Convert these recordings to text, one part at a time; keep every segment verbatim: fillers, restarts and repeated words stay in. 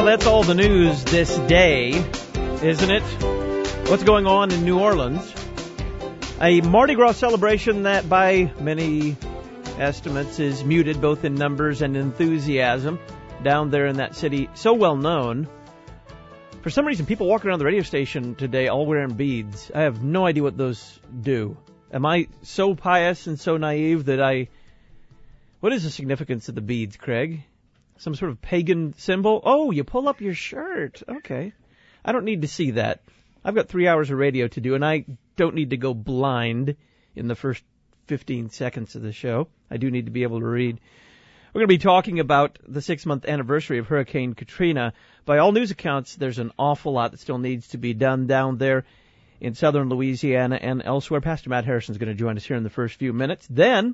that's all the news this day, isn't it? What's going on in New Orleans? A Mardi Gras celebration that by many estimates is muted both in numbers and enthusiasm down there in that city, so well known. For some reason, people walking around the radio station today all wearing beads. I have no idea what those do. Am I so pious and so naive that I... What is the significance of the beads, Craig? Some sort of pagan symbol? Oh, you pull up your shirt. Okay. I don't need to see that. I've got three hours of radio to do, and I don't need to go blind in the first fifteen seconds of the show. I do need to be able to read. We're going to be talking about the six-month anniversary of Hurricane Katrina. By all news accounts, there's an awful lot that still needs to be done down there in southern Louisiana and elsewhere. Pastor Matt Harrison is going to join us here in the first few minutes. Then...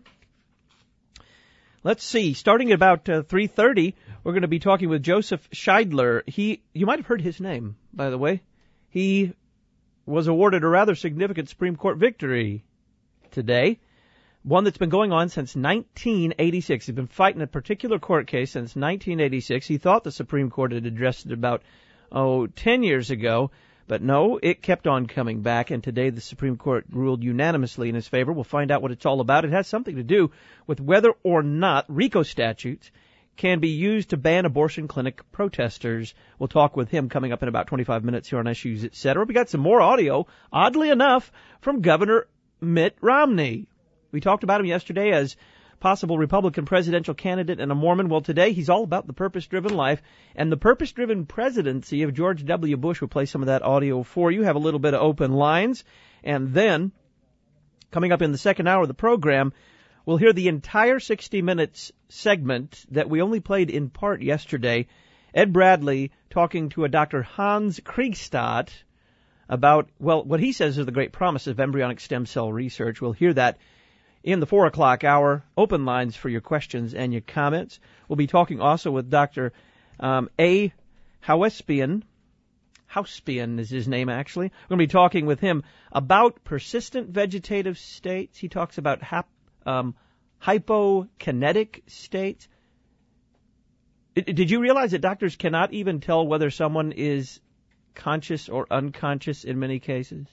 Let's see. Starting at about uh, three thirty, we're going to be talking with Joseph Scheidler. He, you might have heard his name, by the way. He was awarded a rather significant Supreme Court victory today, one that's been going on since nineteen eighty-six. He's been fighting a particular court case since nineteen eighty-six. He thought the Supreme Court had addressed it about, oh, ten years ago. But no, it kept on coming back, and today the Supreme Court ruled unanimously in his favor. We'll find out what it's all about. It has something to do with whether or not RICO statutes can be used to ban abortion clinic protesters. We'll talk with him coming up in about twenty-five minutes here on Issues, et cetera. We got some more audio, oddly enough, from Governor Mitt Romney. We talked about him yesterday as possible Republican presidential candidate and a Mormon. Well, today he's all about the purpose-driven life and the purpose-driven presidency of George W. Bush. We'll play some of that audio for you, have a little bit of open lines, and then coming up in the second hour of the program, we'll hear the entire sixty minutes segment that we only played in part yesterday. Ed Bradley talking to a Doctor Hans Kriegstadt about, well, what he says is the great promise of embryonic stem cell research. We'll hear that in the four o'clock hour. Open lines for your questions and your comments. We'll be talking also with Doctor Um, A. Hauspian. Hauspian is his name, actually. We're going to be talking with him about persistent vegetative states. He talks about hap, um, hypokinetic states. Did you realize that doctors cannot even tell whether someone is conscious or unconscious in many cases?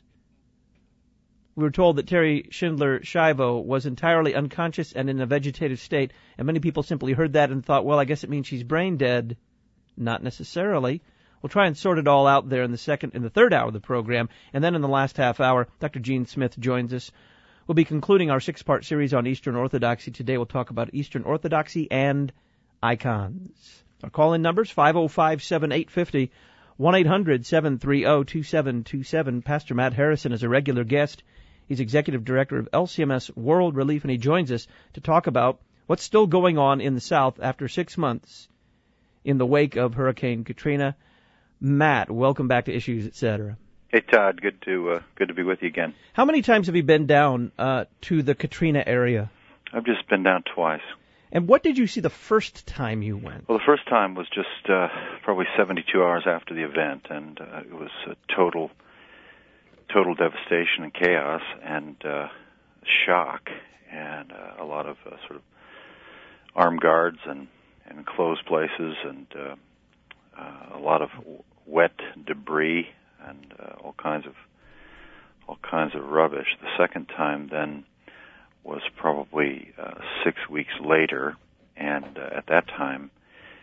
We were told that Terry Schindler Schiavo was entirely unconscious and in a vegetative state, and many people simply heard that and thought, well, I guess it means she's brain dead. Not necessarily. We'll try and sort it all out there in the second, in the third hour of the program, and then in the last half hour, Doctor Gene Smith joins us. We'll be concluding our six-part series on Eastern Orthodoxy. Today we'll talk about Eastern Orthodoxy and icons. Our call-in numbers, five oh five, seven eight five oh, one eight hundred, seven three oh, two seven two seven. Pastor Matt Harrison is a regular guest. He's executive director of L C M S World Relief, and he joins us to talk about what's still going on in the South after six months in the wake of Hurricane Katrina. Matt, welcome back to Issues, et cetera. Hey, Todd. Good to uh, good to be with you again. How many times have you been down uh, to the Katrina area? I've just been down twice. And what did you see the first time you went? Well, the first time was just uh, probably seventy-two hours after the event, and uh, it was a total... total devastation and chaos and uh, shock, and uh, a lot of uh, sort of armed guards and, and enclosed places, and uh, uh, a lot of wet debris and uh, all kinds of all kinds of rubbish. The second time then was probably uh, six weeks later, and uh, at that time,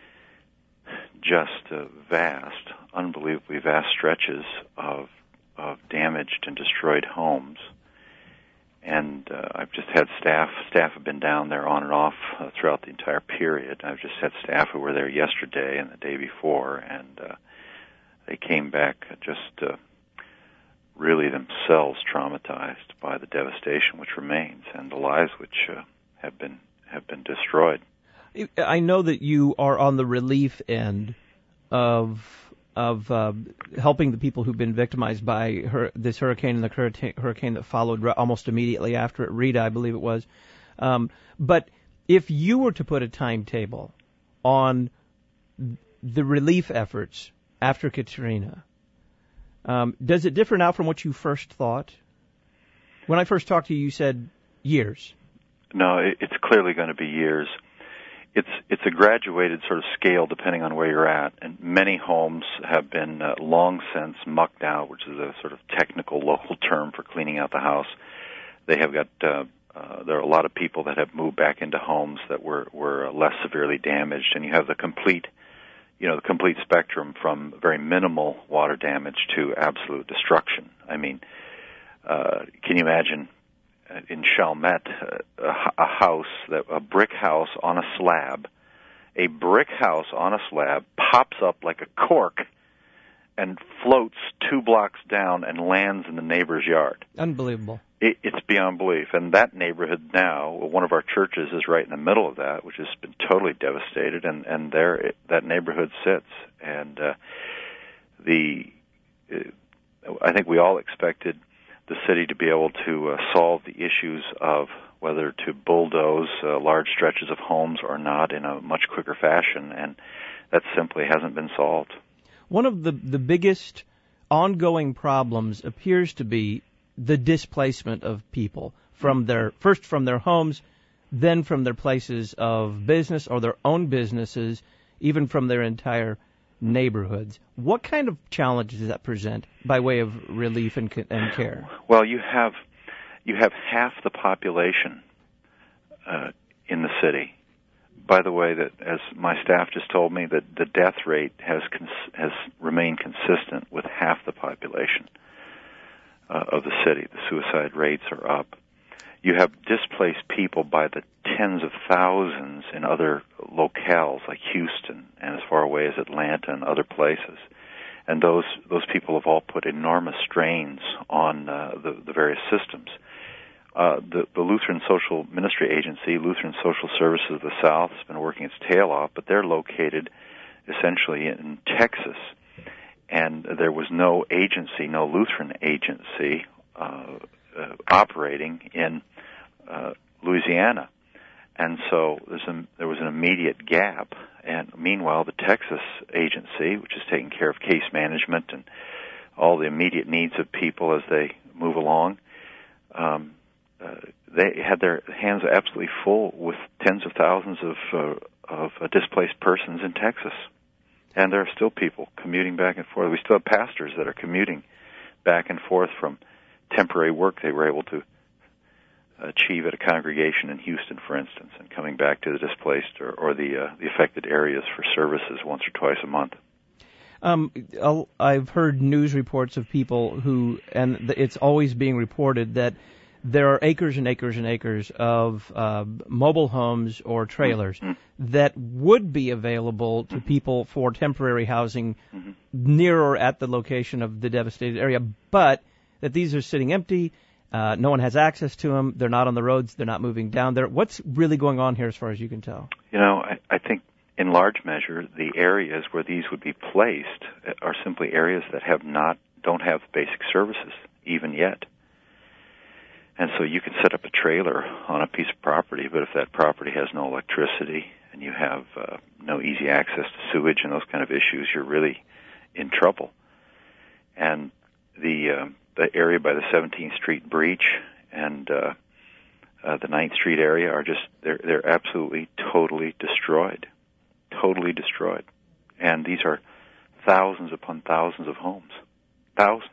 just uh, vast, unbelievably vast stretches of of damaged and destroyed homes. And uh, I've just had staff, staff have been down there on and off uh, throughout the entire period. I've just had staff who were there yesterday and the day before, and uh, they came back just uh, really themselves traumatized by the devastation which remains and the lives which uh, have been have been destroyed. I know that you are on the relief end of of uh, helping the people who've been victimized by her, this hurricane and the hurricane that followed almost immediately after it, Rita, I believe it was. Um, but if you were to put a timetable on the relief efforts after Katrina, um, does it differ now from what you first thought? When I first talked to you, you said years. No, it's clearly going to be years. It's it's a graduated sort of scale depending on where you're at, and many homes have been uh, long since mucked out, which is a sort of technical local term for cleaning out the house. They have got uh, uh, there are a lot of people that have moved back into homes that were were less severely damaged, and you have the complete, you know, the complete spectrum from very minimal water damage to absolute destruction. I mean, uh, can you imagine uh, in Chalmette uh, a, a house that a brick house on a slab, a brick house on a slab pops up like a cork and floats two blocks down and lands in the neighbor's yard. Unbelievable. It, it's beyond belief. And that neighborhood now, one of our churches is right in the middle of that, which has been totally devastated, and, and there it, that neighborhood sits. And uh, the uh, I think we all expected the city to be able to uh, solve the issues of whether to bulldoze uh, large stretches of homes or not in a much quicker fashion, and that simply hasn't been solved. One of the, the biggest ongoing problems appears to be the displacement of people from their, first from their homes, then from their places of business or their own businesses, even from their entire neighborhoods. What kind of challenges does that present by way of relief and, and care? Well, you have you have half the population uh, in the city. By the way, that as my staff just told me, that the death rate has cons- has remained consistent with half the population uh, of the city. The suicide rates are up. You have displaced people by the tens of thousands in other locales like Houston and as far away as Atlanta and other places. And those those people have all put enormous strains on uh, the, the various systems. Uh, the, the Lutheran Social Ministry Agency, Lutheran Social Services of the South, has been working its tail off, but they're located essentially in Texas. And there was no agency, no Lutheran agency uh, uh, operating in uh, Louisiana. And so there's a, there was an immediate gap. And meanwhile, the Texas agency, which is taking care of case management and all the immediate needs of people as they move along, um, uh, they had their hands absolutely full with tens of thousands of, uh, of uh, displaced persons in Texas. And there are still people commuting back and forth. We still have pastors that are commuting back and forth from temporary work they were able to achieve at a congregation in Houston, for instance, and coming back to the displaced or, or the uh, the affected areas for services once or twice a month. Um, I've heard news reports of people who, and it's always being reported that there are acres and acres and acres of uh, mobile homes or trailers mm-hmm. that would be available to mm-hmm. people for temporary housing mm-hmm. near or at the location of the devastated area, but that these are sitting empty. Uh, no one has access to them. They're not on the roads. They're not moving down there. What's really going on here as far as you can tell? You know, I, I think in large measure the areas where these would be placed are simply areas that have not, don't have basic services even yet. And so you can set up a trailer on a piece of property, but if that property has no electricity and you have uh, no easy access to sewage and those kind of issues, you're really in trouble. And the uh, the area by the seventeenth Street breach and uh, uh, the ninth Street area are just, they're, they're absolutely totally destroyed. Totally destroyed. And these are thousands upon thousands of homes. Thousands.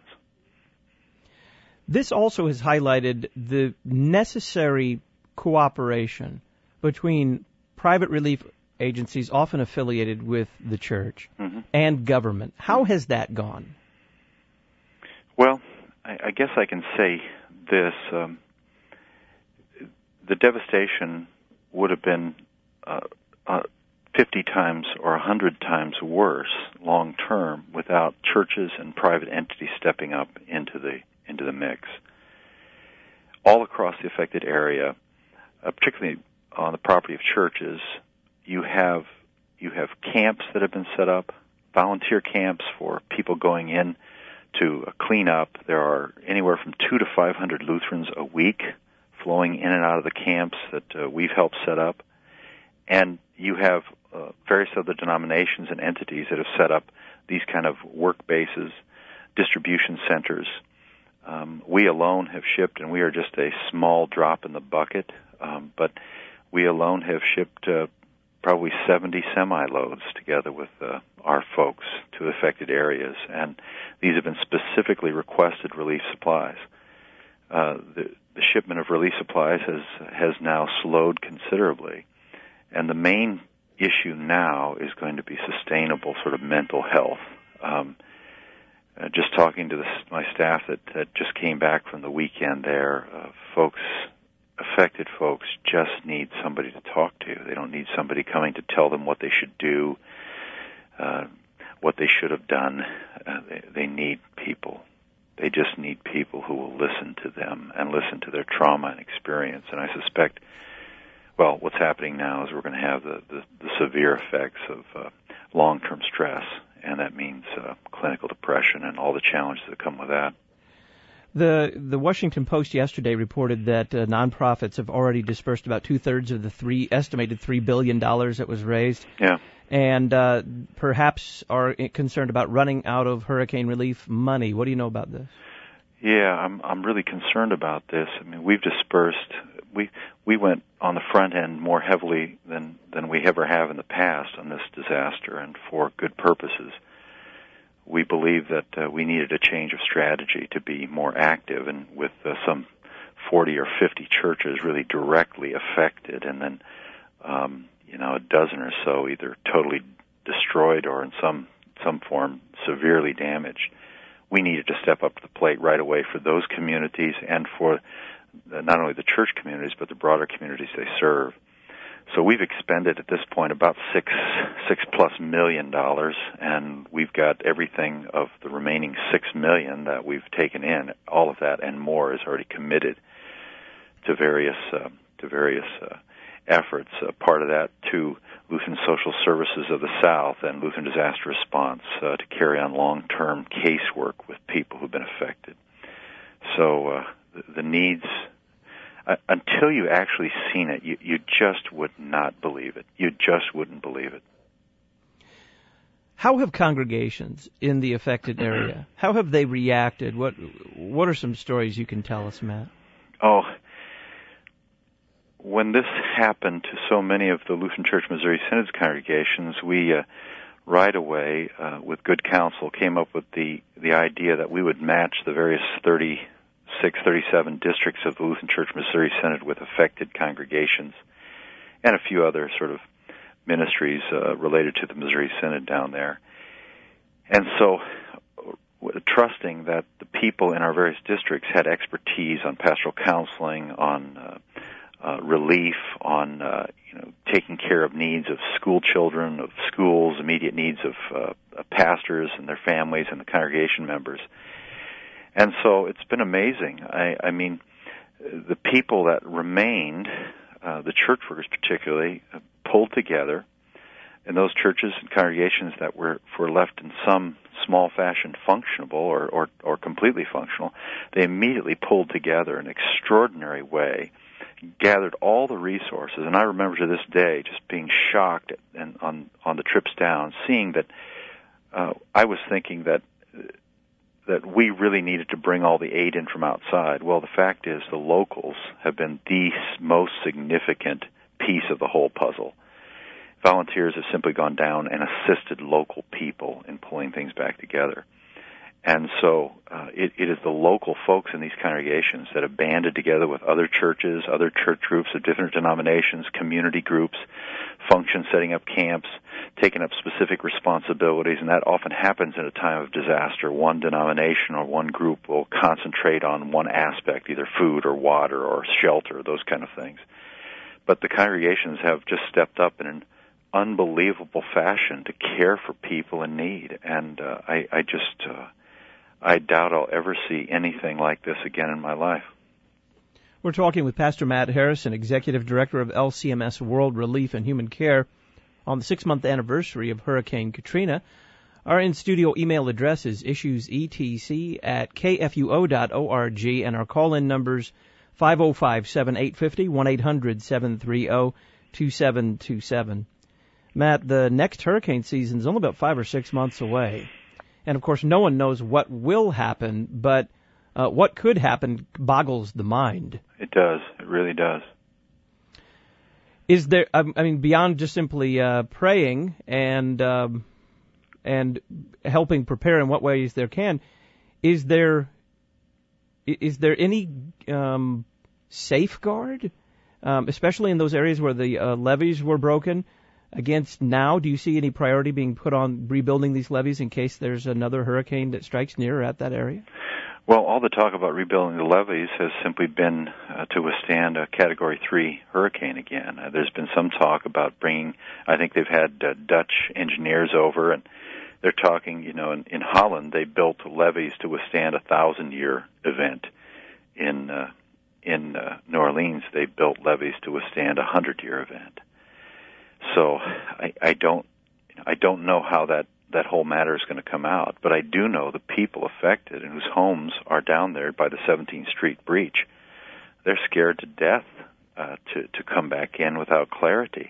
This also has highlighted the necessary cooperation between private relief agencies, often affiliated with the church, mm-hmm. and government. How has that gone? Well, I, I guess I can say this. Um, the devastation would have been uh, uh, fifty times or one hundred times worse long term without churches and private entities stepping up into the into the mix. All across the affected area, uh, particularly on the property of churches, you have you have camps that have been set up, volunteer camps for people going in to uh, clean up. There are anywhere from two to five hundred Lutherans a week flowing in and out of the camps that uh, we've helped set up, and you have uh, various other denominations and entities that have set up these kind of work bases, distribution centers. Um, we alone have shipped, and we are just a small drop in the bucket, um, but we alone have shipped uh, probably seventy semi-loads together with uh, our folks to affected areas, and these have been specifically requested relief supplies. Uh, the, the shipment of relief supplies has has now slowed considerably, and the main issue now is going to be sustainable sort of mental health. Um, uh, just talking to the, my staff that, that just came back from the weekend there, uh, folks, affected folks just need somebody to talk to. They don't need somebody coming to tell them what they should do, uh, what they should have done. Uh, they, they need people. They just need people who will listen to them and listen to their trauma and experience. And I suspect, well, what's happening now is we're going to have the, the, the severe effects of uh, long-term stress, and that means uh, clinical depression and all the challenges that come with that. The the Washington Post yesterday reported that uh, nonprofits have already dispersed about two-thirds of the three estimated three billion dollars that was raised. Yeah. And uh, perhaps are concerned about running out of hurricane relief money. What do you know about this? Yeah, I'm I'm really concerned about this. I mean, we've dispersed. We we went on the front end more heavily than than we ever have in the past on this disaster, and for good purposes. We believe that uh, we needed a change of strategy to be more active, and with uh, some forty or fifty churches really directly affected, and then um, you know a dozen or so either totally destroyed or in some some form severely damaged. We needed to step up to the plate right away for those communities and for not only the church communities but the broader communities they serve. So we've expended at this point about six six plus million dollars, and we've got everything of the remaining six million that we've taken in. All of that and more is already committed to various uh, to various uh, efforts. Uh, part of that to Lutheran Social Services of the South and Lutheran Disaster Response uh, to carry on long-term casework with people who've been affected. So uh, the, the needs. Uh, until you actually seen it, you, you just would not believe it. You just wouldn't believe it. How have congregations in the affected area, how have they reacted? What What are some stories you can tell us, Matt? Oh, when this happened to so many of the Lutheran Church Missouri Synod's congregations, we uh, right away, uh, with good counsel, came up with the, the idea that we would match the various thirty Six thirty-seven districts of the Lutheran Church Missouri Synod with affected congregations and a few other sort of ministries uh, related to the Missouri Synod down there. And so w- trusting that the people in our various districts had expertise on pastoral counseling, on uh, uh, relief, on uh, you know taking care of needs of school children, of schools, immediate needs of uh, pastors and their families and the congregation members. And so it's been amazing. I, I mean, the people that remained, uh, the church workers particularly, uh, pulled together, and those churches and congregations that were, were left in some small fashion functionable or, or, or completely functional, they immediately pulled together in an extraordinary way, gathered all the resources. And I remember to this day just being shocked at, and on, on the trips down, seeing that uh, I was thinking that that we really needed to bring all the aid in from outside. Well, the fact is the locals have been the most significant piece of the whole puzzle. Volunteers have simply gone down and assisted local people in pulling things back together. And so uh, it, it is the local folks in these congregations that have banded together with other churches, other church groups of different denominations, community groups, functions, setting up camps, taking up specific responsibilities, and that often happens in a time of disaster. One denomination or one group will concentrate on one aspect, either food or water or shelter, those kind of things. But the congregations have just stepped up in an unbelievable fashion to care for people in need, and uh, I, I just... Uh, I doubt I'll ever see anything like this again in my life. We're talking with Pastor Matt Harrison, Executive Director of L C M S World Relief and Human Care, on the six-month anniversary of Hurricane Katrina. Our in-studio email address is issuesetc at k f u o dot org, and our call-in numbers five oh five, seven eight five oh, one eight hundred, seven three oh, two seven two seven. Matt, the next hurricane season is only about five or six months away. And, of course, no one knows what will happen, but uh, what could happen boggles the mind. It does. It really does. Is there, I mean, beyond just simply uh, praying and um, and helping prepare in what ways there can, is there is there any um, safeguard, um, especially in those areas where the uh, levees were broken, against now? Do you see any priority being put on rebuilding these levees in case there's another hurricane that strikes near or at that area? Well, all the talk about rebuilding the levees has simply been uh, to withstand a Category three hurricane again. Uh, there's been some talk about bringing, I think they've had uh, Dutch engineers over, and they're talking, you know, in, in Holland, they built levees to withstand a thousand-year event. In uh, in uh, New Orleans, they built levees to withstand a hundred-year event. So I, I don't, I don't know how that that whole matter is going to come out, but I do know the people affected and whose homes are down there by the seventeenth Street breach. They're scared to death uh, to to come back in without clarity,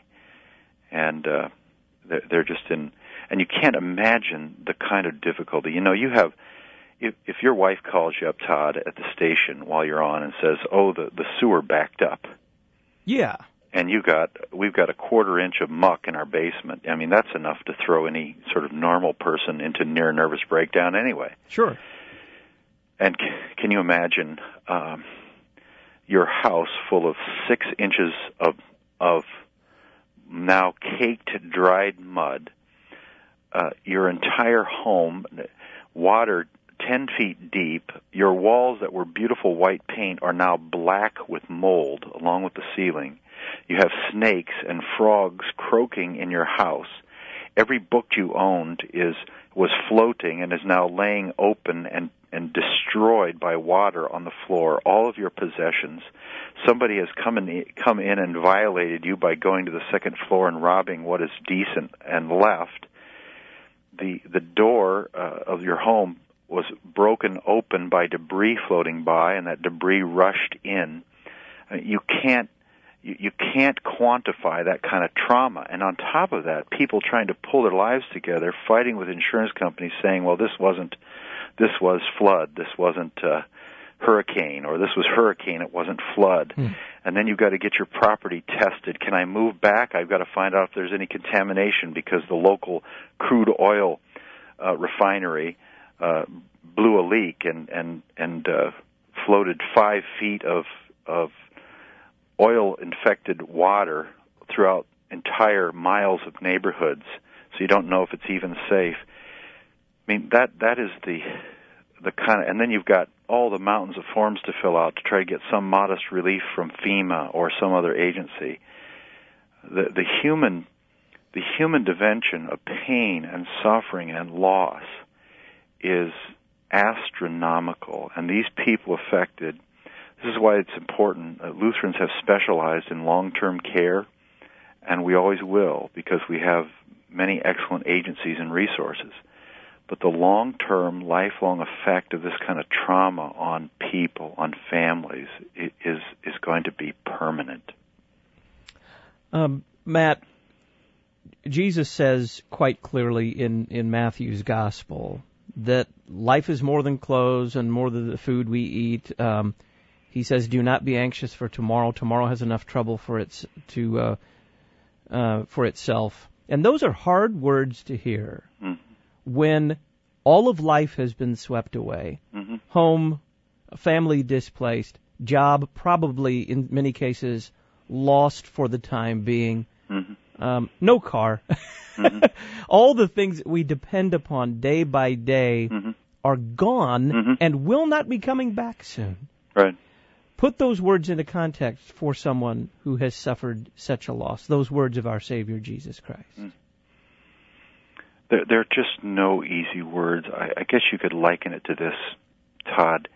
and uh, they're, they're just in. And you can't imagine the kind of difficulty. You know, you have if if your wife calls you up, Todd, at the station while you're on and says, "Oh, the the sewer backed up." Yeah. And you got, we've got a quarter inch of muck in our basement. I mean, that's enough to throw any sort of normal person into near nervous breakdown anyway. Sure. And c- can you imagine um, your house full of six inches of of now caked, dried mud, uh, your entire home, water ten feet deep, your walls that were beautiful white paint are now black with mold along with the ceiling. You have snakes and frogs croaking in your house. Every book you owned is was floating and is now laying open and, and destroyed by water on the floor. All of your possessions. Somebody has come in, come in and violated you by going to the second floor and robbing what is decent and left. The the door uh, of your home was broken open by debris floating by, and that debris rushed in. Uh, you can't You, you can't quantify that kind of trauma. And on top of that, people trying to pull their lives together, fighting with insurance companies saying, well, this wasn't, this was flood, this wasn't uh, hurricane, or this was hurricane, it wasn't flood. Hmm. And then you've got to get your property tested. Can I move back? I've got to find out if there's any contamination because the local crude oil uh, refinery uh, blew a leak and, and, and uh, floated five feet of, of oil-infected water throughout entire miles of neighborhoods, so you don't know if it's even safe. I mean, that that is the the kind of, and then you've got all the mountains of forms to fill out to try to get some modest relief from FEMA or some other agency. The the human the human dimension of pain and suffering and loss is astronomical, and these people affected. This is why it's important. Uh, Lutherans have specialized in long-term care, and we always will, because we have many excellent agencies and resources. But the long-term, lifelong effect of this kind of trauma on people, on families, is is going to be permanent. Um, Matt, Jesus says quite clearly in, in Matthew's Gospel that life is more than clothes and more than the food we eat. Um, He says, "Do not be anxious for tomorrow. Tomorrow has enough trouble for its to uh, uh, for itself." And those are hard words to hear mm-hmm. when all of life has been swept away, mm-hmm. home, family displaced, job probably in many cases lost for the time being, mm-hmm. um, no car, mm-hmm. all the things that we depend upon day by day mm-hmm. are gone mm-hmm. and will not be coming back soon. Right. Put those words into context for someone who has suffered such a loss, those words of our Savior, Jesus Christ. Mm. There, there are just no easy words. I, I guess you could liken it to this, Todd.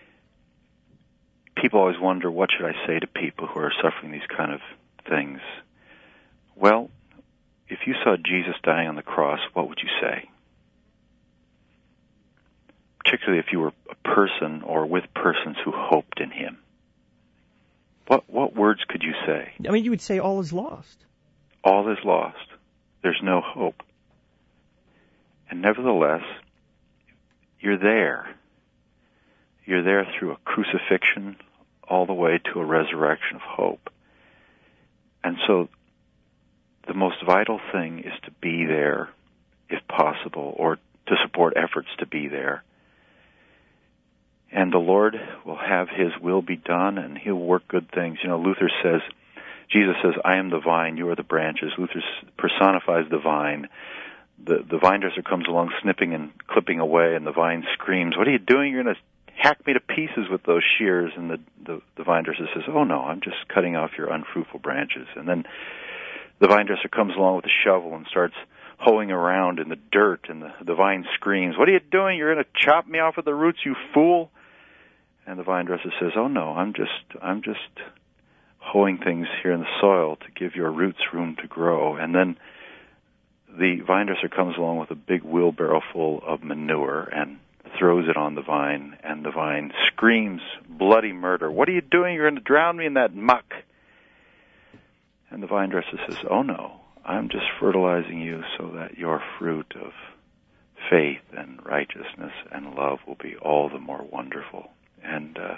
People always wonder, what should I say to people who are suffering these kind of things? Well, if you saw Jesus dying on the cross, what would you say? Particularly if you were a person or with persons who hoped in him. What what words could you say? I mean, you would say all is lost. All is lost. There's no hope. And nevertheless, you're there. You're there through a crucifixion all the way to a resurrection of hope. And so the most vital thing is to be there, if possible, or to support efforts to be there. And the Lord will have His will be done, and He'll work good things. You know, Luther says, Jesus says, I am the vine, you are the branches. Luther personifies the vine. The, the vine dresser comes along snipping and clipping away, and the vine screams, what are you doing? You're going to hack me to pieces with those shears. And the, the, the vine dresser says, oh no, I'm just cutting off your unfruitful branches. And then the vine dresser comes along with a shovel and starts hoeing around in the dirt, and the, the vine screams, what are you doing? You're going to chop me off at the roots, you fool. And the vine dresser says, oh no, I'm just, I'm just hoeing things here in the soil to give your roots room to grow. And then the vine dresser comes along with a big wheelbarrow full of manure and throws it on the vine, and the vine screams bloody murder. What are you doing? You're going to drown me in that muck. And the vine dresser says, oh no, I'm just fertilizing you so that your fruit of faith and righteousness and love will be all the more wonderful. And uh,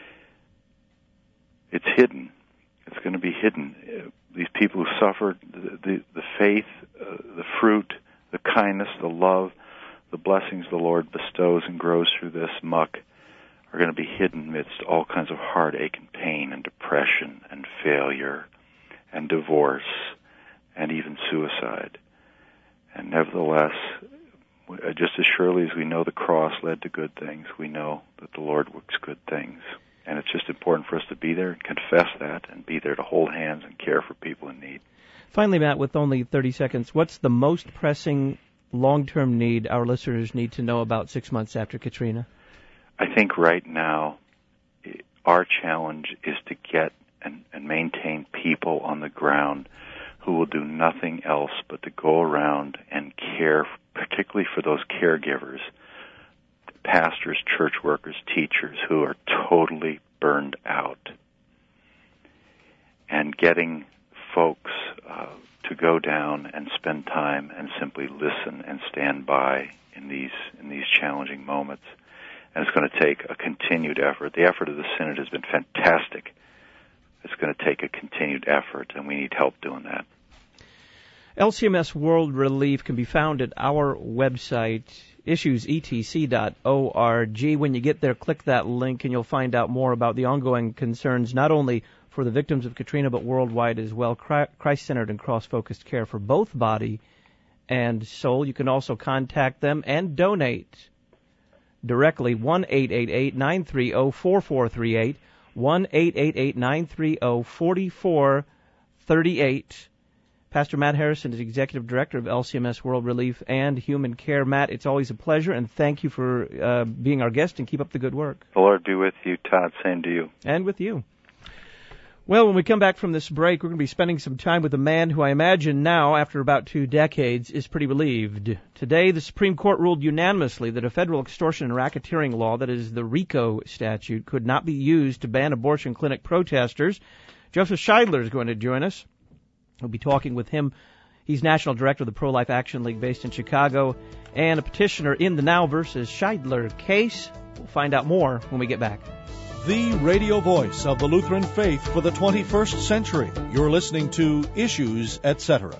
it's hidden. It's going to be hidden. Uh, these people who suffered, the, the, the faith, uh, the fruit, the kindness, the love, the blessings the Lord bestows and grows through this muck are going to be hidden amidst all kinds of heartache and pain and depression and failure and divorce and even suicide. And nevertheless, just as surely as we know the cross led to good things, we know that the Lord works good things. And it's just important for us to be there and confess that and be there to hold hands and care for people in need. Finally, Matt, with only thirty seconds, what's the most pressing long-term need our listeners need to know about six months after Katrina? I think right now our challenge is to get and, and maintain people on the ground who will do nothing else but to go around and care, particularly for those caregivers, pastors, church workers, teachers who are totally burned out, and getting folks uh, to go down and spend time and simply listen and stand by in these in these challenging moments. And it's going to take a continued effort. The effort of the Synod has been fantastic. It's going to take a continued effort, and we need help doing that. L C M S World Relief can be found at our website, issues e t c dot org. When you get there, click that link, and you'll find out more about the ongoing concerns, not only for the victims of Katrina, but worldwide as well. Christ-centered and cross-focused care for both body and soul. You can also contact them and donate directly, one eight eight eight, nine three zero, four four three eight, one eight eight eight, nine three zero, four four three eight. Pastor Matt Harrison is Executive Director of L C M S World Relief and Human Care. Matt, it's always a pleasure, and thank you for uh, being our guest, and keep up the good work. The Lord be with you, Todd. Same to you. And with you. Well, when we come back from this break, we're going to be spending some time with a man who I imagine now, after about two decades, is pretty relieved. Today, the Supreme Court ruled unanimously that a federal extortion and racketeering law, that is the RICO statute, could not be used to ban abortion clinic protesters. Joseph Scheidler is going to join us. We'll be talking with him. He's National Director of the Pro-Life Action League based in Chicago and a petitioner in the Now versus Scheidler case. We'll find out more when we get back. The radio voice of the Lutheran faith for the twenty-first century. You're listening to Issues, et cetera.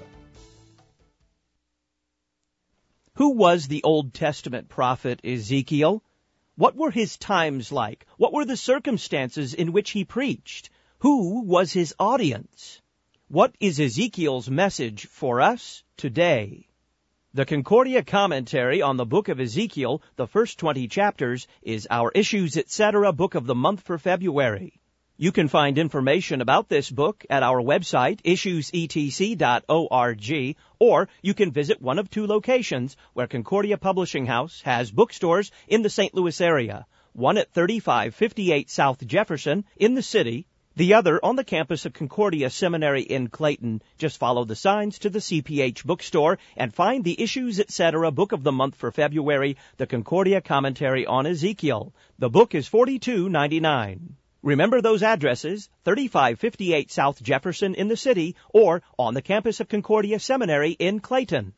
Who was the Old Testament prophet Ezekiel? What were his times like? What were the circumstances in which he preached? Who was his audience? What is Ezekiel's message for us today? The Concordia Commentary on the Book of Ezekiel, the first twenty chapters, is our Issues, et cetera book of the month for February. You can find information about this book at our website, issues e t c dot org, or you can visit one of two locations where Concordia Publishing House has bookstores in the Saint Louis area, one at thirty-five fifty-eight South Jefferson in the city, the other on the campus of Concordia Seminary in Clayton. Just follow the signs to the C P H bookstore and find the Issues, et cetera book of the month for February, the Concordia Commentary on Ezekiel. The book is forty-two ninety-nine. Remember those addresses, thirty-five fifty-eight South Jefferson in the city or on the campus of Concordia Seminary in Clayton.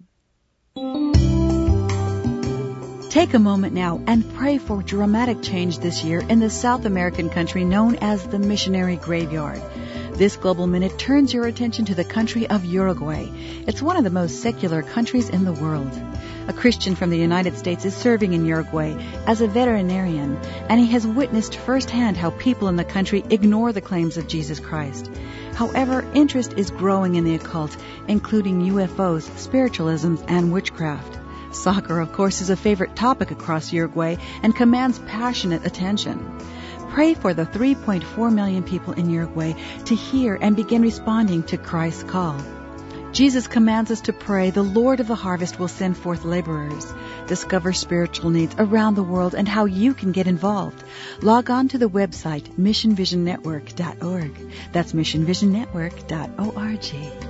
Take a moment now and pray for dramatic change this year in the South American country known as the Missionary Graveyard. This Global Minute turns your attention to the country of Uruguay. It's one of the most secular countries in the world. A Christian from the United States is serving in Uruguay as a veterinarian, and he has witnessed firsthand how people in the country ignore the claims of Jesus Christ. However, interest is growing in the occult, including U F Os, spiritualism, and witchcraft. Soccer, of course, is a favorite topic across Uruguay and commands passionate attention. Pray for the three point four million people in Uruguay to hear and begin responding to Christ's call. Jesus commands us to pray, the Lord of the harvest will send forth laborers. Discover spiritual needs around the world and how you can get involved. Log on to the website mission vision network dot org. That's mission vision network dot org.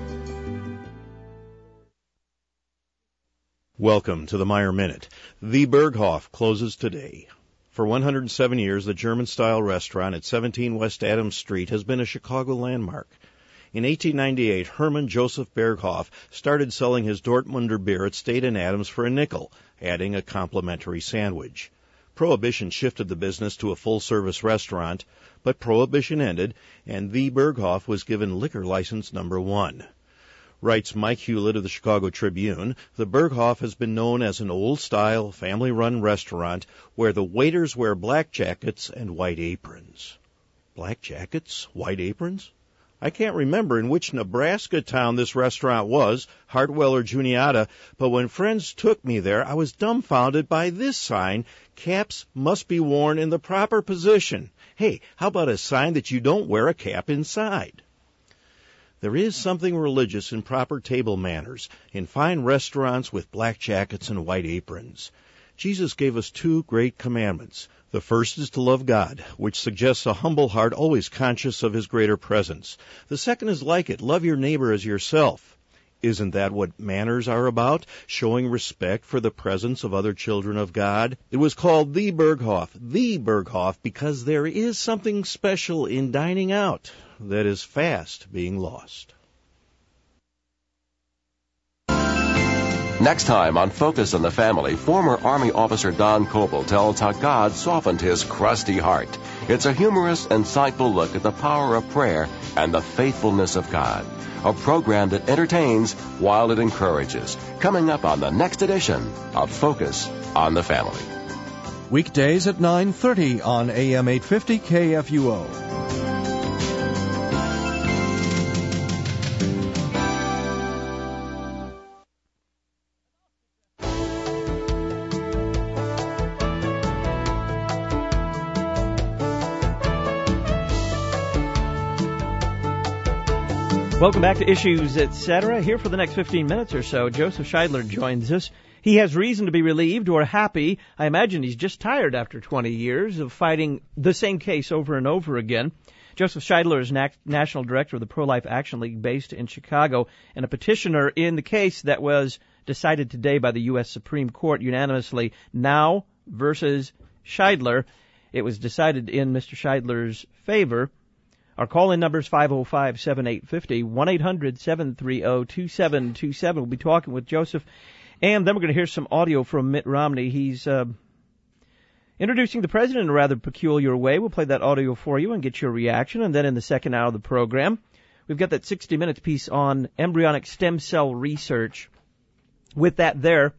Welcome to the Meyer Minute. The Berghof closes today. For one hundred seven years, the German-style restaurant at seventeen West Adams Street has been a Chicago landmark. In eighteen ninety-eight, Hermann Joseph Berghof started selling his Dortmunder beer at State and Adams for a nickel, adding a complimentary sandwich. Prohibition shifted the business to a full-service restaurant, but Prohibition ended, and the Berghof was given liquor license number one. Writes Mike Hewlett of the Chicago Tribune, the Berghof has been known as an old-style, family-run restaurant where the waiters wear black jackets and white aprons. Black jackets? White aprons? I can't remember in which Nebraska town this restaurant was, Hartwell or Juniata, but when friends took me there, I was dumbfounded by this sign, caps must be worn in the proper position. Hey, how about a sign that you don't wear a cap inside? There is something religious in proper table manners, in fine restaurants with black jackets and white aprons. Jesus gave us two great commandments. The first is to love God, which suggests a humble heart always conscious of His greater presence. The second is like it, love your neighbor as yourself. Isn't that what manners are about? Showing respect for the presence of other children of God? It was called the Berghof, the Berghof, because there is something special in dining out that is fast being lost. Next time on Focus on the Family, former Army officer Don Koppel tells how God softened his crusty heart. It's a humorous, insightful look at the power of prayer and the faithfulness of God. A program that entertains while it encourages. Coming up on the next edition of Focus on the Family. Weekdays at nine thirty on A M eight fifty K F U O. Welcome back to Issues, et cetera. Here for the next fifteen minutes or so, Joseph Scheidler joins us. He has reason to be relieved or happy. I imagine he's just tired after twenty years of fighting the same case over and over again. Joseph Scheidler is na- National Director of the Pro-Life Action League based in Chicago and a petitioner in the case that was decided today by the U S Supreme Court unanimously, Now versus Scheidler. It was decided in Mister Scheidler's favor. Our call-in number is five oh five, seven eight five oh, one eight hundred, seven three oh, two seven two seven. We'll be talking with Joseph, and then we're going to hear some audio from Mitt Romney. He's uh, introducing the president in a rather peculiar way. We'll play that audio for you and get your reaction, and then in the second hour of the program, we've got that sixty minutes piece on embryonic stem cell research. With that there,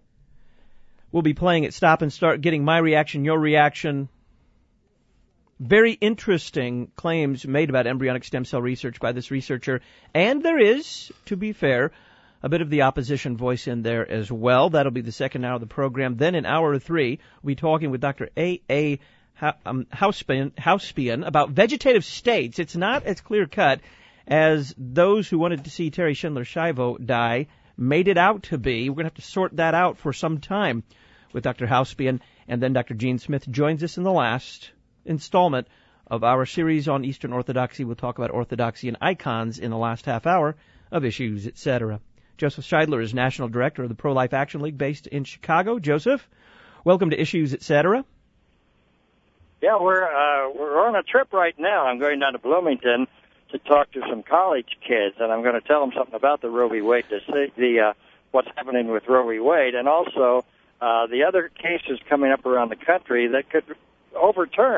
we'll be playing it stop and start, getting my reaction, your reaction. Very interesting claims made about embryonic stem cell research by this researcher. And there is, to be fair, a bit of the opposition voice in there as well. That'll be the second hour of the program. Then in hour three, we'll be talking with Doctor A A. Hauspian about vegetative states. It's not as clear-cut as those who wanted to see Terry Schindler-Schiavo die made it out to be. We're going to have to sort that out for some time with Doctor Hauspian. And then Doctor Gene Smith joins us in the last installment of our series on Eastern Orthodoxy. We'll talk about orthodoxy and icons in the last half hour of Issues, et cetera. Joseph Scheidler is National Director of the Pro-Life Action League based in Chicago. Joseph, welcome to Issues, et cetera. Yeah, we're uh, we're on a trip right now. I'm going down to Bloomington to talk to some college kids, and I'm going to tell them something about the Roe v. Wade, the, the uh, what's happening with Roe v. Wade, and also uh, the other cases coming up around the country that could overturn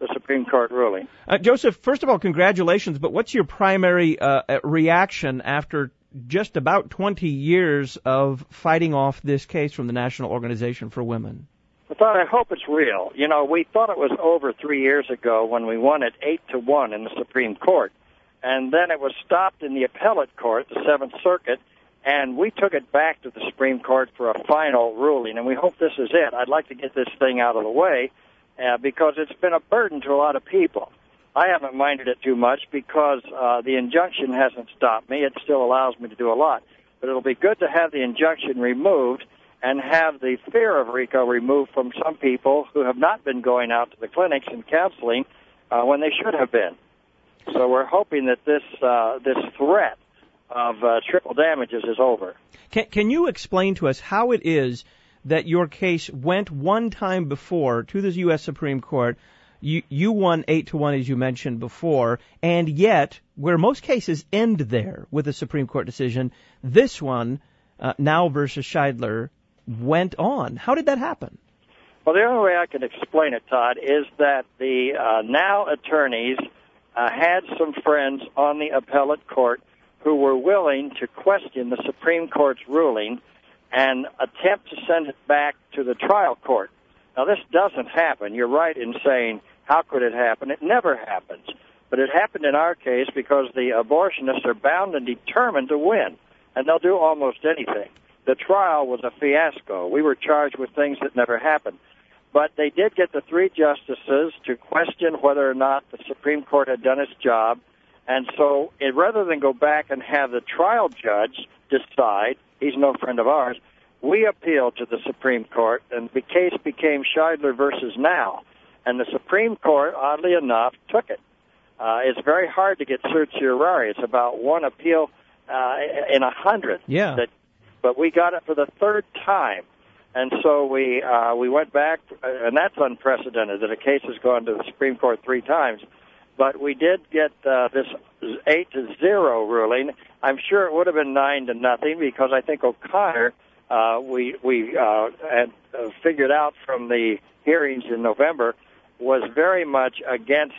the Supreme Court ruling. Uh, Joseph, first of all, congratulations, but what's your primary uh, reaction after just about twenty years of fighting off this case from the National Organization for Women? I thought, I hope it's real. You know, we thought it was over three years ago when we won it eight to one in the Supreme Court. And then it was stopped in the appellate court, the Seventh Circuit, and we took it back to the Supreme Court for a final ruling, and we hope this is it. I'd like to get this thing out of the way uh, because it's been a burden to a lot of people. I haven't minded it too much because uh, the injunction hasn't stopped me. It still allows me to do a lot. But it'll be good to have the injunction removed and have the fear of RICO removed from some people who have not been going out to the clinics and counseling uh, when they should have been. So we're hoping that this uh, this threat of uh, triple damages is over. Can, can you explain to us how it is that your case went one time before to the U S Supreme Court? You, you won eight to one, as you mentioned before, and yet, where most cases end there with a Supreme Court decision, this one, uh, Now versus Scheidler, went on. How did that happen? Well, the only way I can explain it, Todd, is that the uh, Now attorneys uh, had some friends on the appellate court who were willing to question the Supreme Court's ruling and attempt to send it back to the trial court. Now, this doesn't happen. You're right in saying, how could it happen? It never happens. But it happened in our case because the abortionists are bound and determined to win, and they'll do almost anything. The trial was a fiasco. We were charged with things that never happened. But they did get the three justices to question whether or not the Supreme Court had done its job. And so it, rather than go back and have the trial judge decide, he's no friend of ours, we appealed to the Supreme Court, and the case became Scheidler versus Now. And the Supreme Court, oddly enough, took it. Uh, it's very hard to get certiorari. It's about one appeal uh, in a hundred. Yeah. That, but we got it for the third time. And so we uh, we went back, and that's unprecedented, that a case has gone to the Supreme Court three times. But we did get uh, this eight to zero ruling. I'm sure it would have been nine to nothing because I think O'Connor, uh, we we uh, had uh, figured out from the hearings in November, was very much against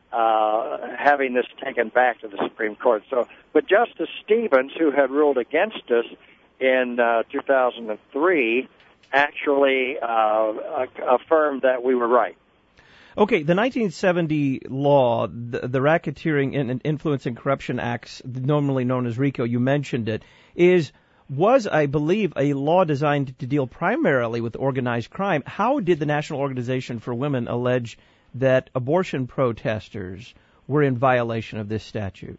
uh, having this taken back to the Supreme Court. So, but Justice Stevens, who had ruled against us in uh, two thousand three, actually uh, affirmed that we were right. Okay, the nineteen seventy law, the, the Racketeering and Influence and Corruption Acts, normally known as RICO, you mentioned it, is was, I believe, a law designed to deal primarily with organized crime. How did the National Organization for Women allege that abortion protesters were in violation of this statute?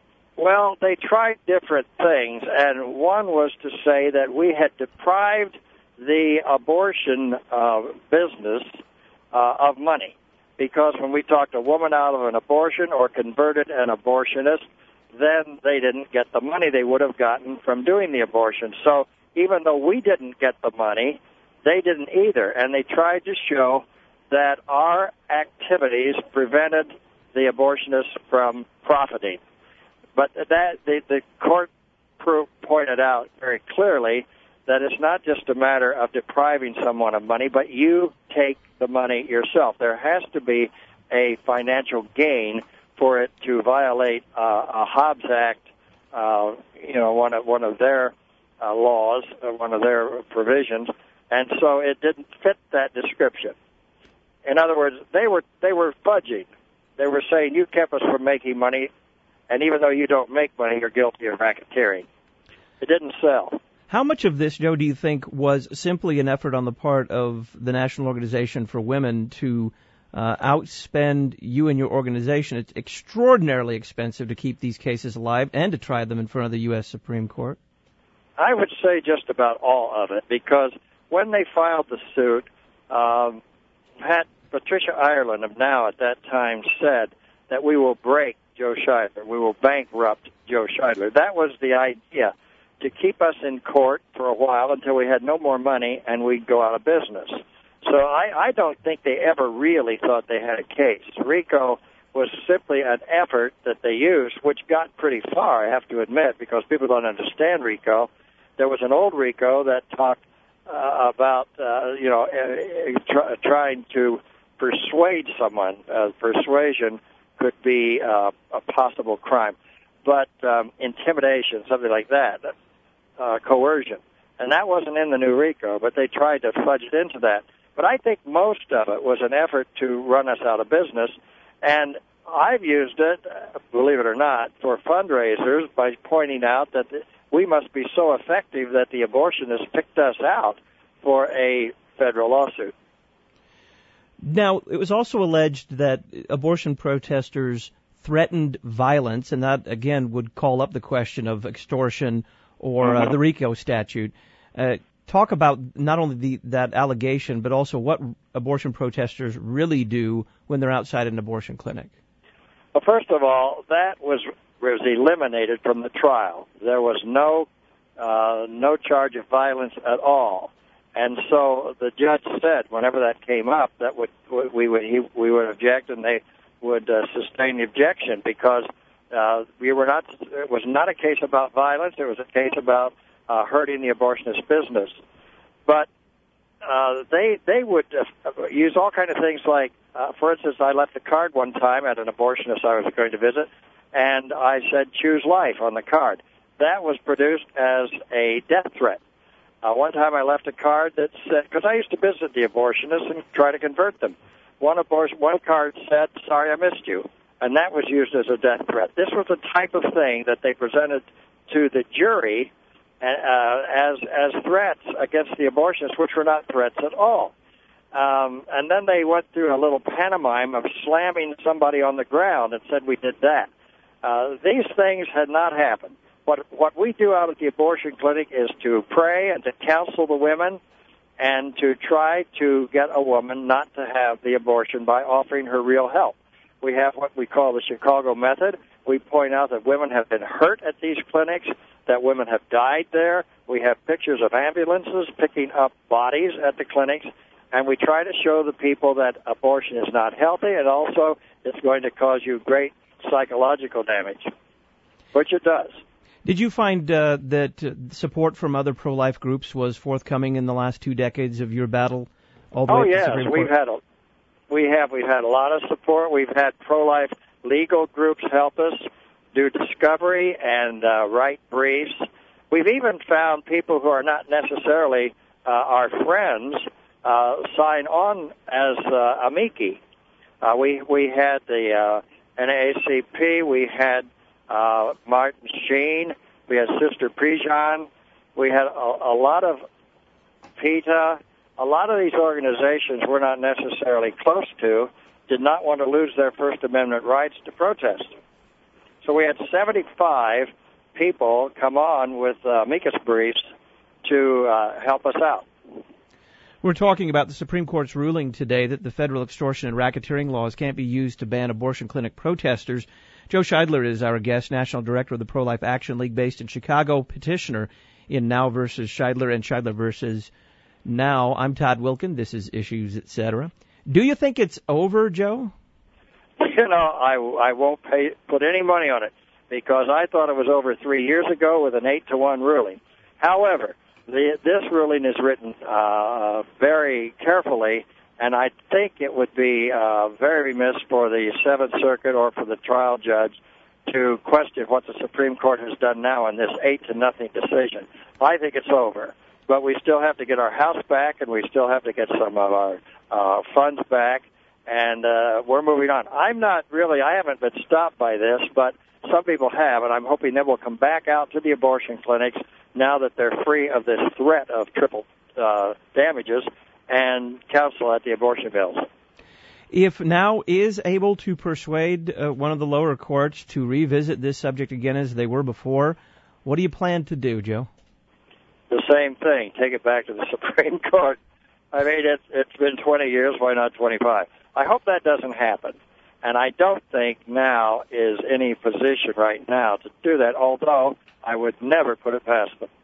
Well, they tried different things, and one was to say that we had deprived the abortion uh, business uh, of money. Because when we talked a woman out of an abortion or converted an abortionist, then they didn't get the money they would have gotten from doing the abortion. So even though we didn't get the money, they didn't either. And they tried to show that our activities prevented the abortionists from profiting. But that the, the court pro- pointed out very clearly that it's not just a matter of depriving someone of money, but you take the money yourself. There has to be a financial gain for it to violate uh, a Hobbs Act, uh, you know, one of one of their uh, laws, uh, one of their provisions, and so it didn't fit that description. In other words, they were they were fudging. They were saying you kept us from making money, and even though you don't make money, you're guilty of racketeering. It didn't sell. How much of this, Joe, do you think was simply an effort on the part of the National Organization for Women to uh, outspend you and your organization? It's extraordinarily expensive to keep these cases alive and to try them in front of the U S Supreme Court. I would say just about all of it, because when they filed the suit, um, Pat, Patricia Ireland of Now at that time said that we will break Joe Scheidler, we will bankrupt Joe Scheidler. That was the idea, to keep us in court for a while until we had no more money and we'd go out of business. So I, I don't think they ever really thought they had a case. RICO was simply an effort that they used, which got pretty far, I have to admit, because people don't understand RICO. There was an old RICO that talked uh, about, uh, you know, uh, try, trying to persuade someone. Uh, persuasion could be uh, a possible crime. But um, intimidation, something like that, uh, coercion. And that wasn't in the new RICO, but they tried to fudge it into that. But I think most of it was an effort to run us out of business. And I've used it, believe it or not, for fundraisers by pointing out that we must be so effective that the abortionists picked us out for a federal lawsuit. Now, it was also alleged that abortion protesters threatened violence, and that, again, would call up the question of extortion or uh, the RICO statute. Uh, talk about not only the, that allegation, but also what abortion protesters really do when they're outside an abortion clinic. Well, first of all, that was was eliminated from the trial. There was no uh, no charge of violence at all, and so the judge said whenever that came up, that would we would he, we would object, and they would uh, sustain the objection because uh, we were not. It was not a case about violence. It was a case about uh, hurting the abortionist business. But uh, they they would uh, use all kind of things like, uh, for instance, I left a card one time at an abortionist I was going to visit, and I said "choose life" on the card. That was produced as a death threat. Uh, one time I left a card that said, because I used to visit the abortionists and try to convert them. One abortion, one card said, "Sorry, I missed you," and that was used as a death threat. This was the type of thing that they presented to the jury uh, as as threats against the abortionists, which were not threats at all. Um, and then they went through a little pantomime of slamming somebody on the ground and said we did that. Uh, these things had not happened. What what we do out at the abortion clinic is to pray and to counsel the women and to try to get a woman not to have the abortion by offering her real help. We have what we call the Chicago method. We point out that women have been hurt at these clinics, that women have died there. We have pictures of ambulances picking up bodies at the clinics, and we try to show the people that abortion is not healthy, and also it's going to cause you great psychological damage, which it does. Did you find uh, that uh, support from other pro-life groups was forthcoming in the last two decades of your battle? All the oh way yes, to the Supreme we've Court? had a we have we've had a lot of support. We've had pro-life legal groups help us do discovery and uh, write briefs. We've even found people who are not necessarily uh, our friends uh, sign on as uh, amici. Uh, we we had the uh, N double A C P. We had Uh, Martin Sheen, we had Sister Prejean, we had a, a lot of PETA. A lot of these organizations we're not necessarily close to did not want to lose their First Amendment rights to protest. So we had seventy-five people come on with uh, amicus briefs to uh, help us out. We're talking about the Supreme Court's ruling today that the federal extortion and racketeering laws can't be used to ban abortion clinic protesters. Joe Scheidler is our guest, National Director of the Pro-Life Action League based in Chicago, petitioner in Now versus Scheidler and Scheidler versus Now. I'm Todd Wilkin. This is Issues, et cetera. Do you think it's over, Joe? You know, I, I won't pay, put any money on it because I thought it was over three years ago with an eight to one ruling. However, the, this ruling is written uh, very carefully, and I think it would be uh, very remiss for the Seventh Circuit or for the trial judge to question what the Supreme Court has done now in this eight to nothing decision. I think it's over, but we still have to get our house back, and we still have to get some of our uh, funds back, and uh, we're moving on. I'm not really, I haven't been stopped by this, but some people have, and I'm hoping they will come back out to the abortion clinics now that they're free of this threat of triple uh, damages and counsel at the abortion bills. If Now is able to persuade uh, one of the lower courts to revisit this subject again as they were before, what do you plan to do, Joe? The same thing. Take it back to the Supreme Court. I mean, it's, it's been twenty years. Why not twenty-five? I hope that doesn't happen. And I don't think Now is any position right now to do that, although I would never put it past them.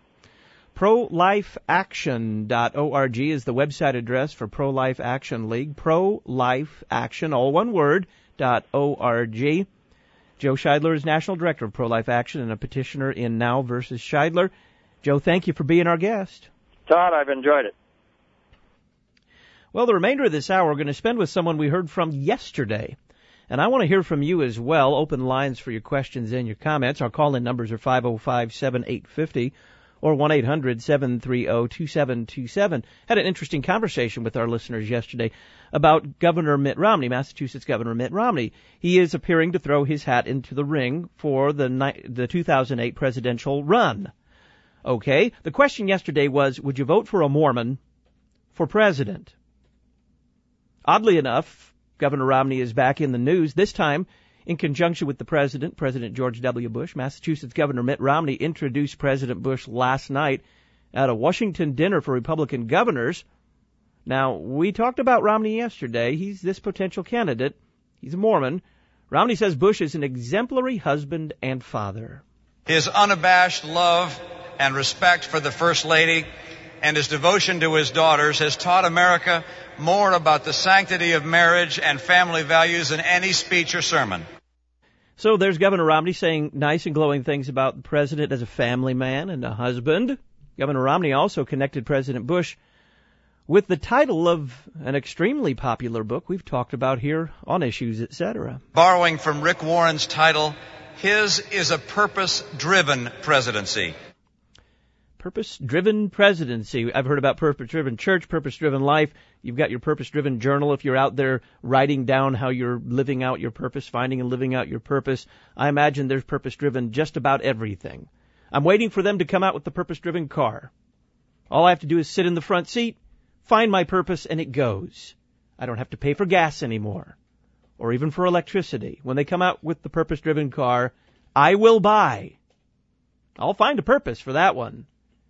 pro life action dot org is the website address for Pro-Life Action League. Pro-Life Action, all one word, dot O-R-G. Joe Scheidler is National Director of Pro-Life Action and a petitioner in Now versus Scheidler. Joe, thank you for being our guest. Todd, I've enjoyed it. Well, the remainder of this hour we're going to spend with someone we heard from yesterday. And I want to hear from you as well. Open lines for your questions and your comments. Our call-in numbers are five oh five, seven eight five oh or one eight hundred, seven three oh, two seven two seven. Had an interesting conversation with our listeners yesterday about Governor Mitt Romney, Massachusetts Governor Mitt Romney. He is appearing to throw his hat into the ring for the ni- the two thousand eight presidential run. Okay, the question yesterday was, would you vote for a Mormon for president? Oddly enough, Governor Romney is back in the news, this time in conjunction with the president, President George W. Bush. Massachusetts Governor Mitt Romney introduced President Bush last night at a Washington dinner for Republican governors. Now, we talked about Romney yesterday. He's this potential candidate. He's a Mormon. Romney says Bush is an exemplary husband and father. His unabashed love and respect for the First Lady and his devotion to his daughters has taught America more about the sanctity of marriage and family values than any speech or sermon. So there's Governor Romney saying nice and glowing things about the president as a family man and a husband. Governor Romney also connected President Bush with the title of an extremely popular book we've talked about here on Issues, et cetera. Borrowing from Rick Warren's title, his is a purpose-driven presidency. Purpose-driven presidency. I've heard about purpose-driven church, purpose-driven life. You've got your purpose-driven journal if you're out there writing down how you're living out your purpose, finding and living out your purpose. I imagine there's purpose-driven just about everything. I'm waiting for them to come out with the purpose-driven car. All I have to do is sit in the front seat, find my purpose, and it goes. I don't have to pay for gas anymore, or even for electricity. When they come out with the purpose-driven car, I will buy. I'll find a purpose for that one.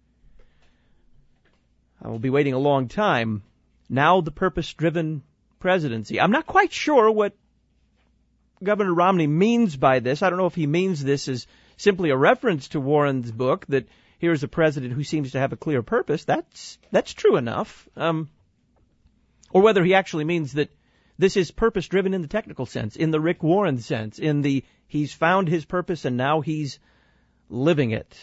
I will be waiting a long time. Now the purpose-driven presidency. I'm not quite sure what Governor Romney means by this. I don't know if he means this as simply a reference to Warren's book, that here's a president who seems to have a clear purpose. That's that's true enough. Um, or whether he actually means that this is purpose-driven in the technical sense, in the Rick Warren sense, in the he's found his purpose and now he's living it.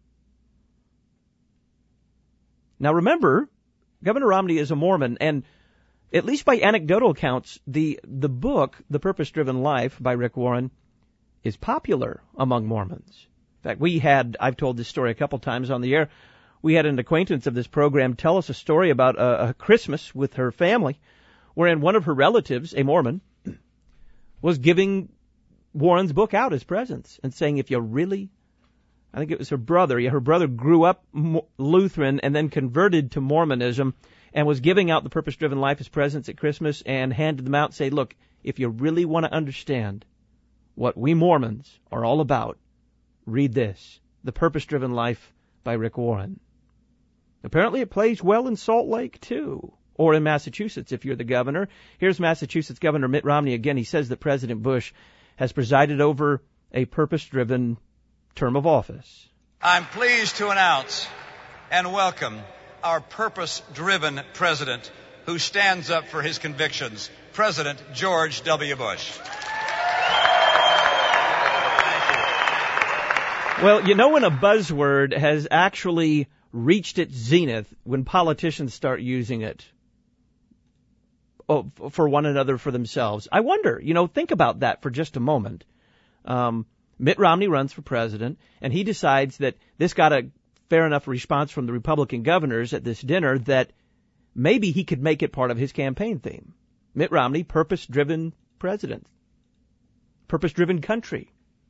Now remember, Governor Romney is a Mormon, and at least by anecdotal accounts, the the book, The Purpose-Driven Life by Rick Warren, is popular among Mormons. In fact, we had, I've told this story a couple times on the air, we had an acquaintance of this program tell us a story about a, a Christmas with her family, wherein one of her relatives, a Mormon, was giving Warren's book out as presents and saying, if you really... I think it was her brother. Yeah, her brother grew up Lutheran and then converted to Mormonism and was giving out The Purpose-Driven Life as presents at Christmas and handed them out and say, look, if you really want to understand what we Mormons are all about, read this, The Purpose-Driven Life by Rick Warren. Apparently it plays well in Salt Lake, too, or in Massachusetts if you're the governor. Here's Massachusetts Governor Mitt Romney again. He says that President Bush has presided over a purpose-driven term of office. I'm pleased to announce and welcome our purpose-driven president who stands up for his convictions, President George W. Bush. Well, you know when a buzzword has actually reached its zenith, when politicians start using it for one another, for themselves. I wonder, you know, think about that for just a moment. Um, Mitt Romney runs for president, and he decides that this got a fair enough response from the Republican governors at this dinner that maybe he could make it part of his campaign theme. Mitt Romney, purpose-driven president, purpose-driven country.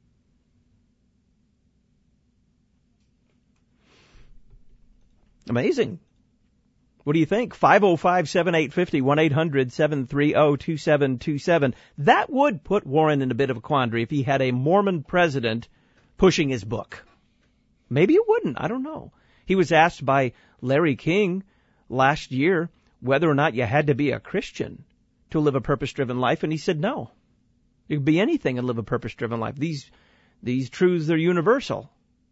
Amazing. What do you think? five oh five, seven eight five oh, one eight hundred, seven three oh, two seven two seven. That would put Warren in a bit of a quandary if he had a Mormon president pushing his book. Maybe it wouldn't. I don't know. He was asked by Larry King last year whether or not you had to be a Christian to live a purpose-driven life, and he said no. You could be anything and live a purpose-driven life. These, these truths are universal.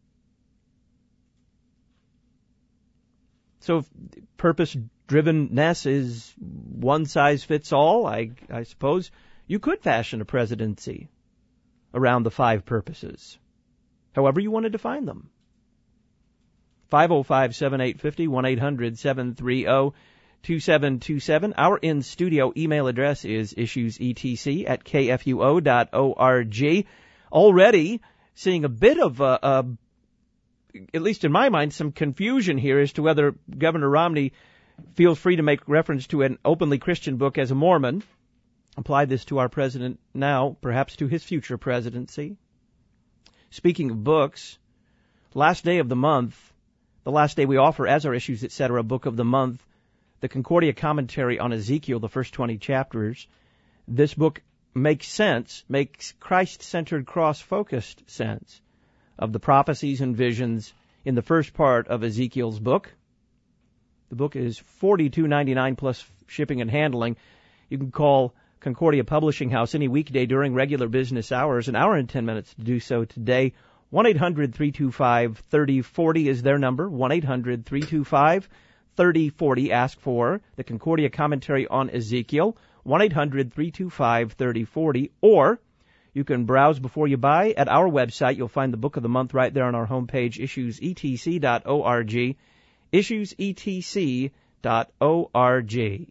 So if purpose-drivenness is one size fits all, I, I suppose you could fashion a presidency around the five purposes, however you want to define them. five oh five, seven eight five oh, one eight hundred, seven three oh, two seven two seven. Our in-studio email address is issuesetc at k f u o dot org. Already seeing a bit of, uh, uh, at least in my mind, some confusion here as to whether Governor Romney feels free to make reference to an openly Christian book as a Mormon. Apply this to our president now, perhaps to his future presidency. Speaking of books, last day of the month, the last day we offer as our Issues, et cetera, book of the month, the Concordia Commentary on Ezekiel, the first twenty chapters. This book makes sense, makes Christ-centered, cross-focused sense of the prophecies and visions in the first part of Ezekiel's book. The book is forty-two ninety-nine plus shipping and handling. You can call Concordia Publishing House any weekday during regular business hours, an hour and ten minutes to do so today. one eight hundred three two five three oh four oh is their number, one eight hundred three two five three oh four oh. Ask for the Concordia Commentary on Ezekiel, one eight hundred three two five three oh four oh, or you can browse before you buy at our website. You'll find the book of the month right there on our homepage, issues e t c dot org, issues e t c dot org.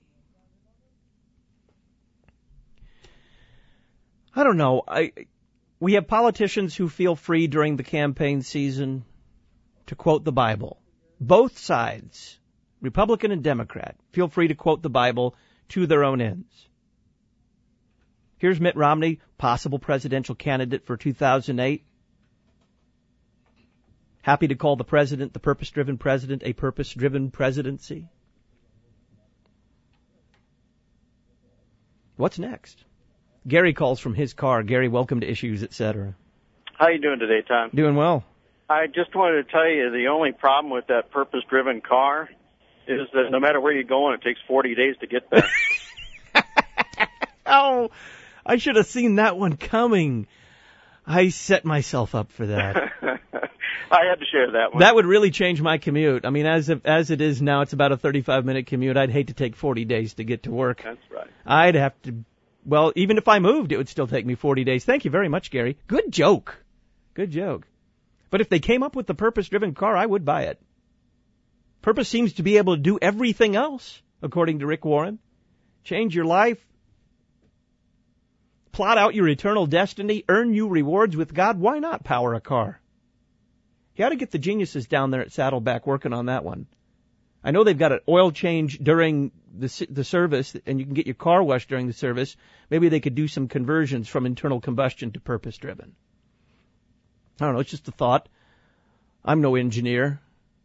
I don't know. I, we have politicians who feel free during the campaign season to quote the Bible. Both sides, Republican and Democrat, feel free to quote the Bible to their own ends. Here's Mitt Romney, possible presidential candidate for two thousand eight. Happy to call the president, the purpose-driven president, a purpose-driven presidency. What's next? Gary calls from his car. Gary, welcome to Issues, et cetera. How you doing today, Tom? Doing well. I just wanted to tell you the only problem with that purpose-driven car is that no matter where you're going, it takes forty days to get there. Oh, I should have seen that one coming. I set myself up for that. I had to share that one. That would really change my commute. I mean, as of, as it is now, it's about a thirty-five minute commute. I'd hate to take forty days to get to work. That's right. I'd have to... Well, even if I moved, it would still take me forty days. Thank you very much, Gary. Good joke. Good joke. But if they came up with the purpose-driven car, I would buy it. Purpose seems to be able to do everything else, according to Rick Warren. Change your life. Plot out your eternal destiny. Earn you rewards with God. Why not power a car? You ought to get the geniuses down there at Saddleback working on that one. I know they've got an oil change during the the service, and you can get your car washed during the service. Maybe they could do some conversions from internal combustion to purpose-driven. I don't know, it's just a thought. I'm no engineer.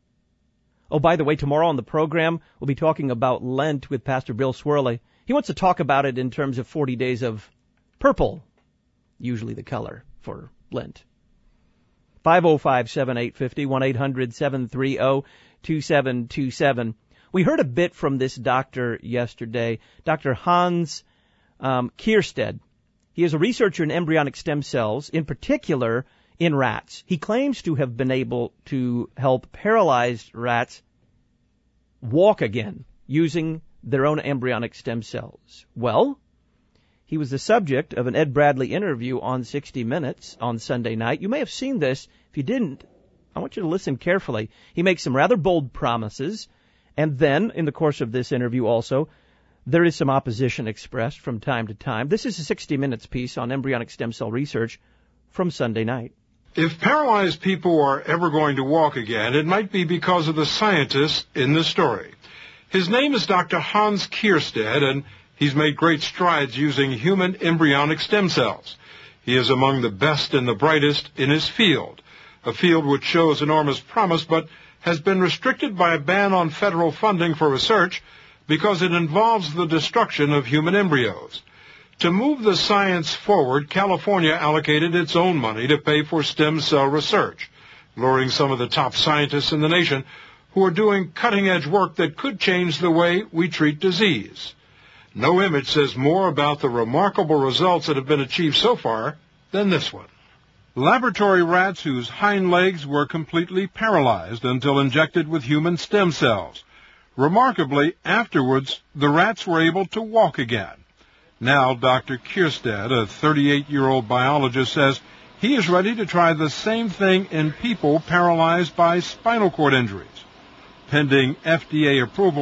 Oh, by the way, tomorrow on the program, we'll be talking about Lent with Pastor Bill Swirly. He wants to talk about it in terms of forty days of purple, usually the color for Lent. five oh five, seven eight five oh, one eight hundred seven three oh two seven two seven. We heard a bit from this doctor yesterday, Doctor Hans um, Kierstead. He is a researcher in embryonic stem cells, in particular in rats. He claims to have been able to help paralyzed rats walk again using their own embryonic stem cells. Well, he was the subject of an Ed Bradley interview on sixty minutes on Sunday night. You may have seen this. If you didn't, I want you to listen carefully. He makes some rather bold promises, and then, in the course of this interview also, there is some opposition expressed from time to time. This is a sixty minutes piece on embryonic stem cell research from Sunday night. If paralyzed people are ever going to walk again, it might be because of the scientist in the story. His name is Doctor Hans Kierstead, and he's made great strides using human embryonic stem cells. He is among the best and the brightest in his field, a field which shows enormous promise but has been restricted by a ban on federal funding for research because it involves the destruction of human embryos. To move the science forward, California allocated its own money to pay for stem cell research, luring some of the top scientists in the nation who are doing cutting-edge work that could change the way we treat disease. No image says more about the remarkable results that have been achieved so far than this one. Laboratory rats whose hind legs were completely paralyzed until injected with human stem cells. Remarkably, afterwards, the rats were able to walk again. Now, Doctor Kierstead, a thirty-eight-year-old biologist, says he is ready to try the same thing in people paralyzed by spinal cord injuries. Pending F D A approval,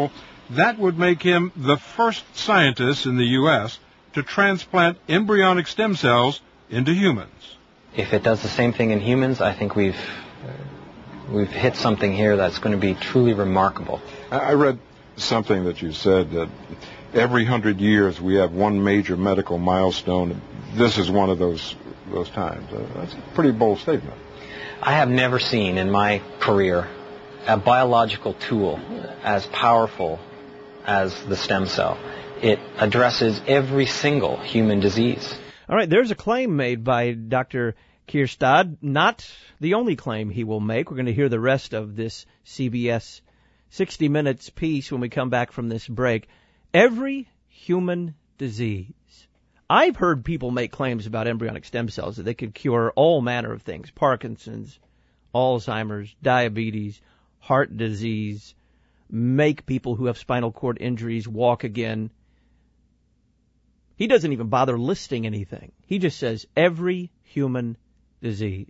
That would make him the first scientist in the U S to transplant embryonic stem cells into humans. If it does the same thing in humans, I think we've we've hit something here that's going to be truly remarkable. I read something that you said that every hundred years we have one major medical milestone. This is one of those those times. Uh, that's a pretty bold statement. I have never seen in my career a biological tool as powerful as the stem cell. It addresses every single human disease. All right, there's a claim made by Doctor Kierstad, not the only claim he will make. We're going to hear the rest of this C B S sixty minutes piece when we come back from this break. Every human disease. I've heard people make claims about embryonic stem cells that they could cure all manner of things: Parkinson's, Alzheimer's, diabetes, heart disease, make people who have spinal cord injuries walk again. He doesn't even bother listing anything. He just says every human disease.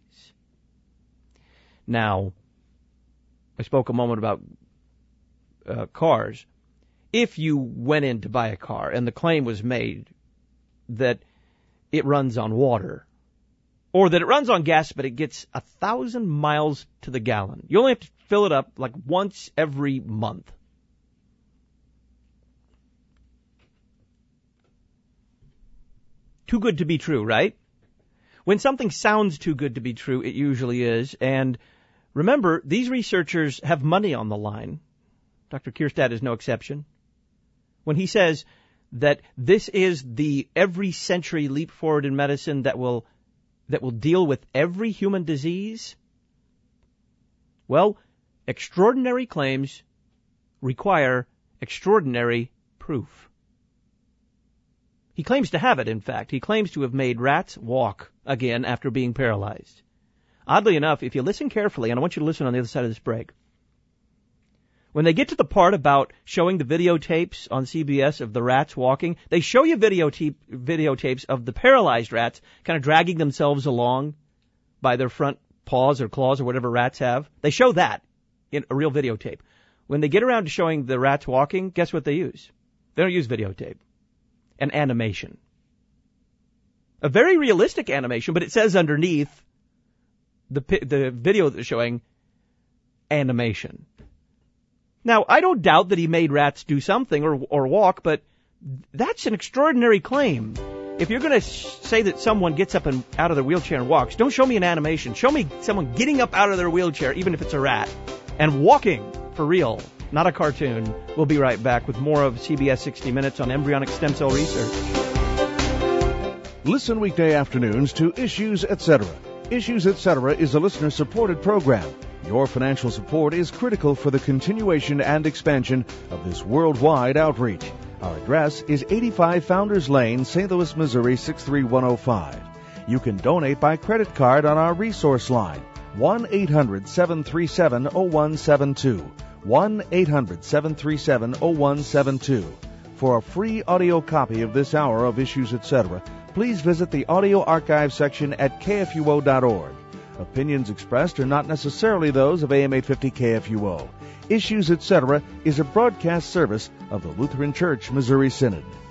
Now, I spoke a moment about uh, cars. If you went in to buy a car and the claim was made that it runs on water, or that it runs on gas but it gets a thousand miles to the gallon, you only have to fill it up like once every month. Too good to be true, right? When something sounds too good to be true, it usually is. And remember, these researchers have money on the line. Doctor Kierstad is no exception. When he says that this is the every century leap forward in medicine that will that will deal with every human disease, well, extraordinary claims require extraordinary proof. He claims to have it, in fact. He claims to have made rats walk again after being paralyzed. Oddly enough, if you listen carefully, and I want you to listen on the other side of this break, when they get to the part about showing the videotapes on C B S of the rats walking, they show you videotape, videotapes of the paralyzed rats kind of dragging themselves along by their front paws or claws or whatever rats have. They show that in a real videotape. When they get around to showing the rats walking, guess what they use? They don't use videotape. An animation. A very realistic animation, but it says underneath the the video that's showing animation. Now, I don't doubt that he made rats do something or or walk, but that's an extraordinary claim. If you're going to sh- say that someone gets up and out of their wheelchair and walks, don't show me an animation. Show me someone getting up out of their wheelchair, even if it's a rat, and walking for real. Not a cartoon. We'll be right back with more of C B S sixty minutes on embryonic stem cell research. Listen weekday afternoons to Issues, et cetera. Issues, et cetera is a listener-supported program. Your financial support is critical for the continuation and expansion of this worldwide outreach. Our address is eighty-five Founders Lane, Saint Louis, Missouri, six three one oh five. You can donate by credit card on our resource line, one eight hundred seven three seven oh one seven two. one eight hundred seven three seven oh one seven two. For a free audio copy of this hour of Issues, et cetera, please visit the audio archive section at K F U O dot org. Opinions expressed are not necessarily those of A M eight fifty K F U O. Issues, et cetera is a broadcast service of the Lutheran Church Missouri Synod.